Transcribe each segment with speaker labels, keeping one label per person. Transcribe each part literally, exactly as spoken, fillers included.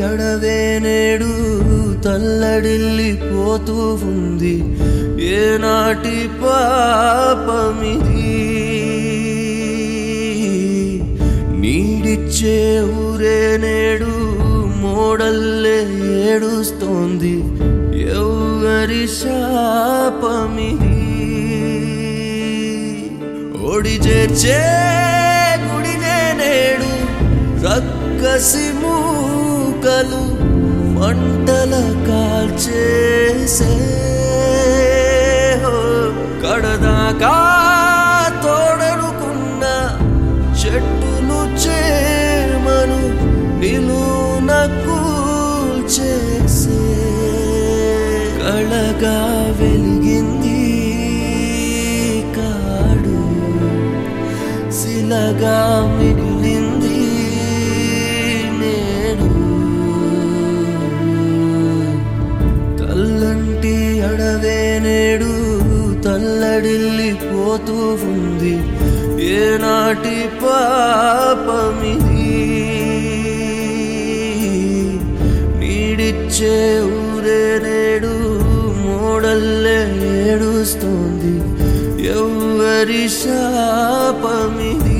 Speaker 1: అడవే నేడు తల్లడిల్లిపోతూ ఉంది. ఏనాటి పాపమిది? నీడిచ్చే ఊరే నేడు మోడల్లే ఏడుస్తోంది. ఎవరి శాపమిది? ఓడి చేర్చే గుడినే నేడు రక్కసి మూకలు మంటల కాల్చేసే. కడదాకా తోడనుకున్న చెట్టును చేమను నిలున కూల్చేసే. కళగా వెలిగింది కాడు, శిలగా మిగిలింది నేను. తల్లంటి అడవే నేడు తల్లడిల్లిపోతూ ఉంది. ఏనాటి పాపమిది? నీడిచ్చే ఊరే నేడు మోడల్లే ఏడుస్తోంది. ఎవరి శాపమిది?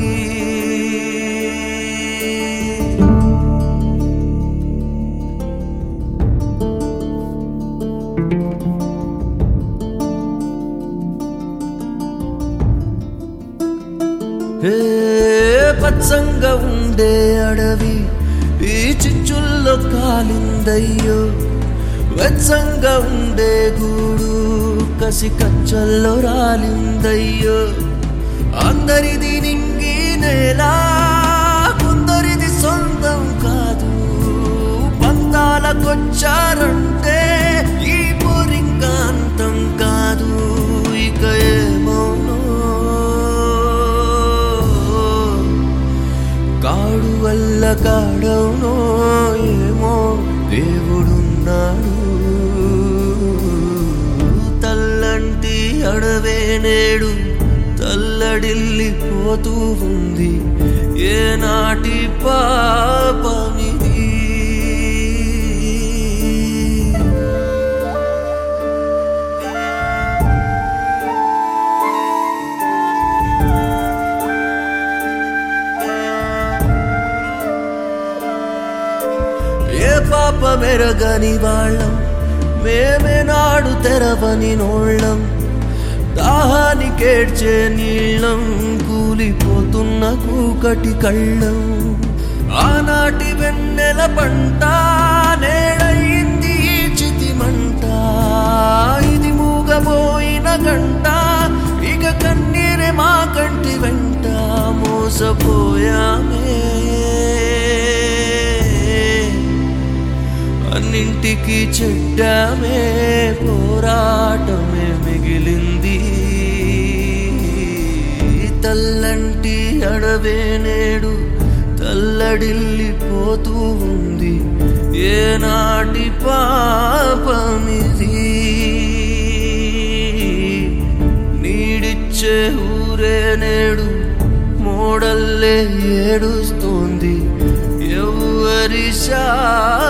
Speaker 1: హే పచ్చంగా ఉండే అడవి ఈ చిచ్చుల్లో కాలిందయ్యో. వెచ్చంగా ఉండే గూడు కసి కచ్చల్లో రాలిందయ్యో. అందరిది నింగి నేల, కొందరిది సొంతం కాదు. పంతాలకొచ్చారంటే ఈ పోరింకాంతం కాదు. ఇక ఏమౌనో కాడు వల్ల కాడవునో ఏమో దేవుడున్నాడు. తల్లంటి అడవే నేడు తల్లడిల్లిపోతూ ఉంది. ఏనాటి పాపమిది? ఏ పాప మెరగని వాళ్ళం మేమే నాడు తెరవని నోళ్ళం. దాహానికేడ్చే నీళ్ళం కూలిపోతున్న కూకటి కళ్ళం. ఆనాటి వెన్నెల పంట నేడయింది చితిమంట. ఇది మూగబోయిన గంట, ఇక కన్నీరే మా కంటి వెంట. మోసపోయామే అన్నింటికి చెడ్డామే, పోరాటమే మిగిలింది. తల్లంటి అడవే నేడు తల్లడిల్లిపోతూ ఉంది. ఏనాటి పాపమిది? నీడిచ్చే ఊరే నేడు మోడల్లే ఏడుస్తోంది. ఎవరి శా